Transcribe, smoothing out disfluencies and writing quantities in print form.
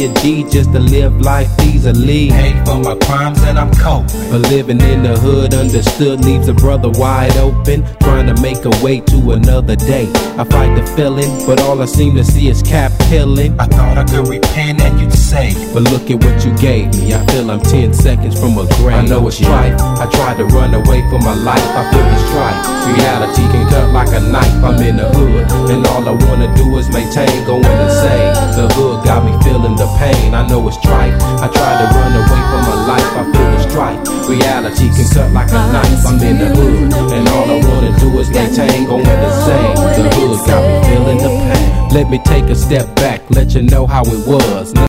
be a G just to live life easily. Paid for my crimes and I'm cold. But living in the hood understood leaves a brother wide open, trying to make a way to another day. I fight the feeling, but all I seem to see is cap killing. I thought I could repent and you'd say, but look at what you gave me. I feel I'm 10 seconds from a grave. I know it's strife. I tried to run away from my life. I feel the strife. Reality can cut like a knife. I'm in the hood, and all I wanna do is maintain, going insane. The hood got me feeling the pain. I know it's strife. I tried to run away from my life. I feel the strife. Reality can cut like a knife. I'm in the hood, and all I wanna do is maintain, going insane. The hood got me feeling the pain. Let me take a step back, let you know how it was.